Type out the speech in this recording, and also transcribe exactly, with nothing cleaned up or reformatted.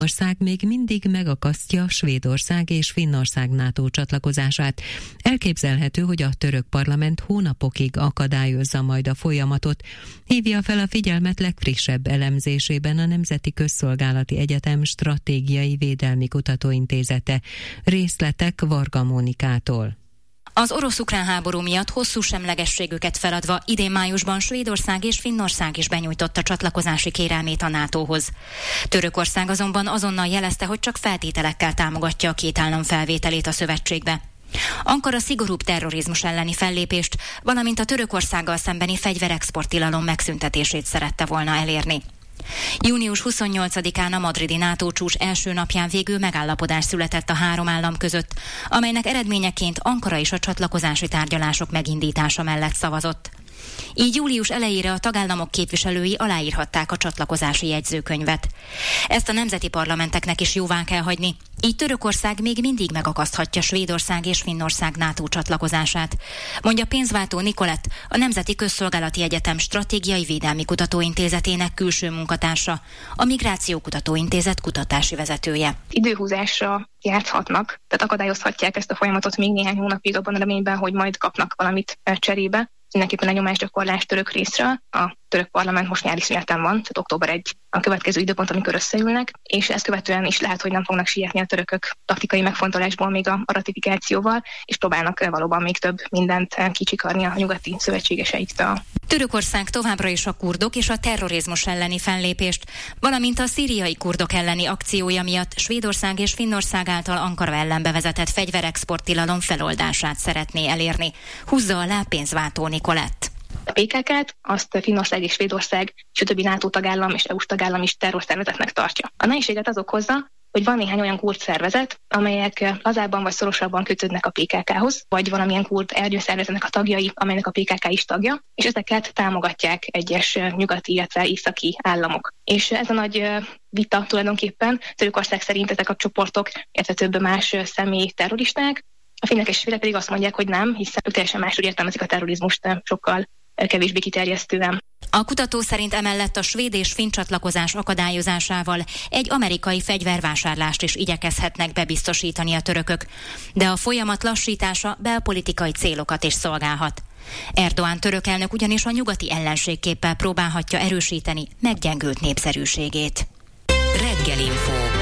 Ország még mindig megakasztja Svédország és Finnország NATO csatlakozását. Elképzelhető, hogy a török parlament hónapokig akadályozza majd a folyamatot. Hívja fel a figyelmet legfrissebb elemzésében a Nemzeti Közszolgálati Egyetem Stratégiai Védelmi Kutatóintézete. Részletek Varga Mónikától. Az orosz-ukrán háború miatt hosszú semlegességüket feladva idén májusban Svédország és Finnország is benyújtotta csatlakozási kérelmét a nátóhoz. Törökország azonban azonnal jelezte, hogy csak feltételekkel támogatja a két állam felvételét a szövetségbe. Ankara szigorúbb terrorizmus elleni fellépést, valamint a Törökországgal szembeni fegyverexporttilalom megszüntetését szerette volna elérni. június huszonnyolcadikán a madridi NATO csúcs első napján végül megállapodás született a három állam között, amelynek eredményeként Ankara is a csatlakozási tárgyalások megindítása mellett szavazott. Így július elejére a tagállamok képviselői aláírhatták a csatlakozási jegyzőkönyvet. Ezt a nemzeti parlamenteknek is jóvá kell hagyni, így Törökország még mindig megakaszthatja Svédország és Finnország NATO csatlakozását, mondja pénzváltó Nikolett, a Nemzeti Közszolgálati Egyetem Stratégiai Védelmi Kutatóintézetének külső munkatársa, a Migráció Kutatóintézet kutatási vezetője. Időhúzásra játszhatnak, tehát akadályozhatják ezt a folyamatot még néhány hónapig abban a reményben, hogy majd kapnak valamit cserébe. Mindenképpen a nyomásgyakorlás török részről. A török parlament most nyári szüneten van, tehát október elseje a következő időpont, amikor összeülnek, és ezt követően is lehet, hogy nem fognak sietni a törökök taktikai megfontolásból még a, a ratifikációval, és próbálnak valóban még több mindent kicsikarni a nyugati szövetségeseiktől. Törökország továbbra is a kurdok és a terrorizmus elleni fellépést, valamint a szíriai kurdok elleni akciója miatt Svédország és Finnország által Ankara ellen bevezetett fegyverexporttilalom feloldását szeretné elérni. Húzza alá pénzváltó Nikolett. A pé ká ká-t azt Finnország és Svédország és a többi NATO tagállam és é u-s tagállam is terrorszervezetnek tartja. A nehézséget az okozza, hogy van néhány olyan kurd szervezet, amelyek lazábban vagy szorosabban kötődnek a pé ká ká-hoz, vagy valamilyen kurd ernyőszervezetnek a tagjai, amelynek a pé ká ká is tagja, és ezeket támogatják egyes nyugati, illetve északi államok. És ez a nagy vita tulajdonképpen Törökország szerint ezek a csoportok, illetve több más személy terroristák. A finnek és svédek pedig azt mondják, hogy nem, hiszen ők teljesen máshogy értelmezik a terrorizmust, sokkal kevésbé kiterjesztően. A kutató szerint emellett a svéd és finn csatlakozás akadályozásával egy amerikai fegyvervásárlást is igyekezhetnek bebiztosítani a törökök, de a folyamat lassítása belpolitikai célokat is szolgálhat. Erdoğan török elnök ugyanis a nyugati ellenségképpel próbálhatja erősíteni meggyengült népszerűségét. Reggelinfo.